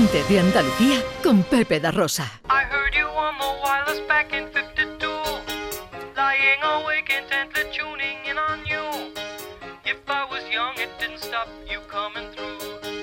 Gente de Andalucía con Pepe da Rosa. I heard you on the wireless back in 52, lying awake intently tuning in on you. If I was young, it didn't stop you coming through.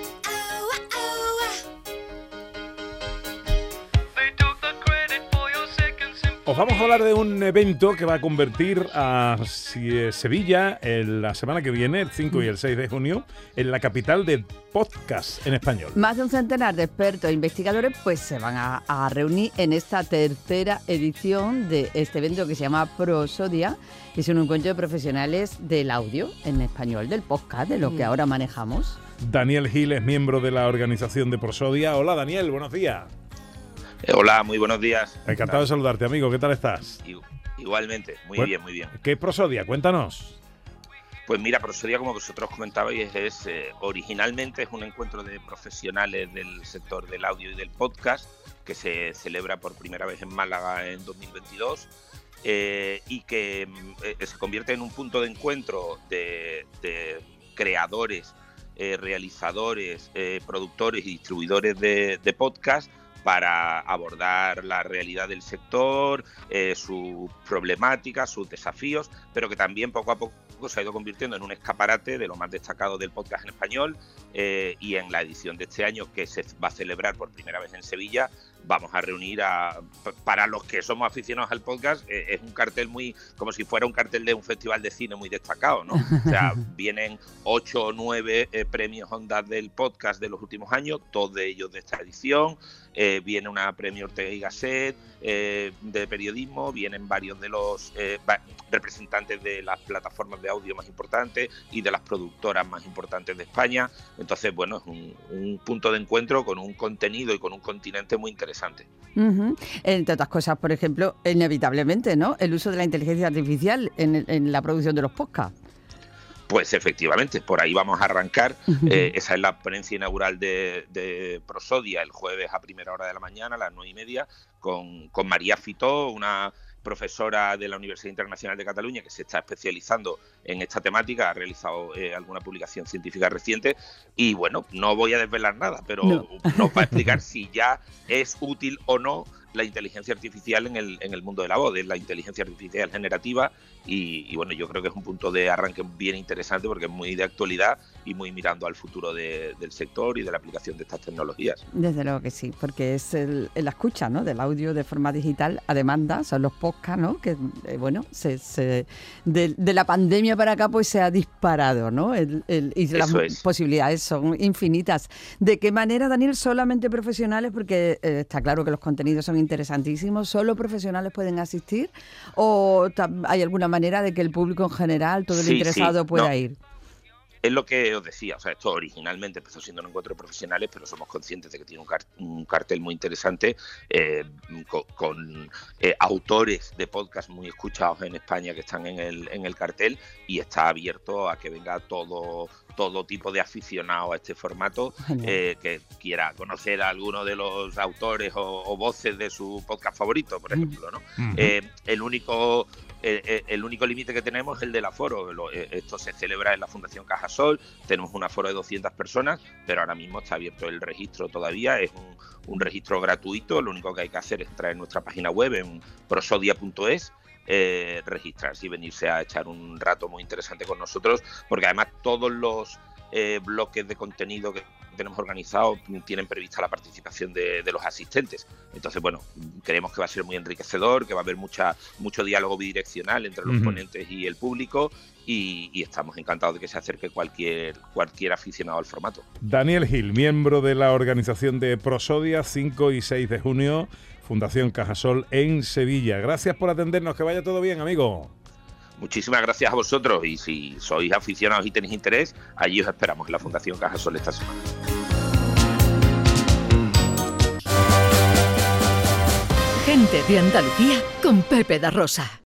They took the credit for your second symphony. Os vamos a hablar de un evento que va a convertir a Sevilla en la semana que viene, el 5 y el 6 de junio, en la capital del podcast en español. Más de un centenar de expertos e investigadores pues se van a reunir en esta tercera edición de este evento que se llama Prosodia, que es un encuentro de profesionales del audio en español, del podcast, de lo que ahora manejamos. Daniel Gil es miembro de la organización de Prosodia. Hola Daniel, buenos días. Hola, muy buenos días. Encantado de saludarte, amigo. ¿Qué tal estás? Igualmente, muy bien, muy bien. ¿Qué es Prosodia? Cuéntanos. Pues mira, Prosodia, como vosotros comentabais, originalmente es un encuentro de profesionales del sector del audio y del podcast que se celebra por primera vez en Málaga en 2022 y que se convierte en un punto de encuentro de creadores, realizadores, productores y distribuidores de podcast para abordar la realidad del sector, sus problemáticas, sus desafíos, pero que también poco a poco se ha ido convirtiendo en un escaparate de lo más destacado del podcast en español, y en la edición de este año, que se va a celebrar por primera vez en Sevilla, vamos a reunir para los que somos aficionados al podcast, es un cartel muy, como si fuera un cartel de un festival de cine muy destacado, ¿no? O sea, vienen 8 o 9 premios Ondas del podcast de los últimos años, 2 de ellos de esta edición. Viene una premio Ortega y Gasset de periodismo, vienen varios de los representantes de las plataformas de audio más importantes y de las productoras más importantes de España. Entonces, bueno, es un punto de encuentro con un contenido y con un continente muy interesante. Uh-huh. Entre otras cosas, por ejemplo, inevitablemente, ¿no?, el uso de la inteligencia artificial en la producción de los podcasts. Pues efectivamente, por ahí vamos a arrancar. Esa es la ponencia inaugural de Prosodia, el jueves a primera hora de la mañana, a las 9:30, con María Fitó, una profesora de la Universidad Internacional de Cataluña que se está especializando en esta temática, ha realizado alguna publicación científica reciente y bueno, no voy a desvelar nada, pero nos va a explicar si ya es útil o no la inteligencia artificial en el mundo de la voz, de la inteligencia artificial generativa y bueno, yo creo que es un punto de arranque bien interesante porque es muy de actualidad y muy mirando al futuro del sector y de la aplicación de estas tecnologías. Desde luego que sí, porque es la escucha, ¿no?, del audio de forma digital a demanda, son los podcasts, ¿no?, que bueno, de la pandemia para acá pues se ha disparado, ¿no?, y las posibilidades son infinitas. ¿De qué manera, Daniel? ¿Solamente profesionales? Porque está claro que los contenidos son interesantísimos. ¿Solo profesionales pueden asistir? ¿O hay alguna manera de que el público en general, todo el interesado, pueda ir? Es lo que os decía, o sea, esto originalmente empezó siendo un encuentro de profesionales, pero somos conscientes de que tiene un cartel muy interesante con autores de podcast muy escuchados en España que están en el cartel, y está abierto a que venga todo tipo de aficionado a este formato que quiera conocer a alguno de los autores o voces de su podcast favorito, por ejemplo, ¿no? Uh-huh. El único límite que tenemos es el del aforo. Esto se celebra en la Fundación Cajasol, tenemos un aforo de 200 personas, pero ahora mismo está abierto el registro todavía, es un registro gratuito, lo único que hay que hacer es entrar en nuestra página web en prosodia.es, registrarse y venirse a echar un rato muy interesante con nosotros, porque además todos los bloques de contenido que tenemos organizados tienen prevista la participación de los asistentes. Entonces, bueno, creemos que va a ser muy enriquecedor, que va a haber mucho diálogo bidireccional entre los ponentes y el público, y estamos encantados de que se acerque cualquier aficionado al formato. Daniel Gil, miembro de la organización de Prosodia, 5 y 6 de junio, Fundación Cajasol en Sevilla. Gracias por atendernos, que vaya todo bien, amigo. Muchísimas gracias a vosotros, y si sois aficionados y tenéis interés, allí os esperamos en la Fundación Cajasol esta semana. Gente de Andalucía con Pepe da Rosa.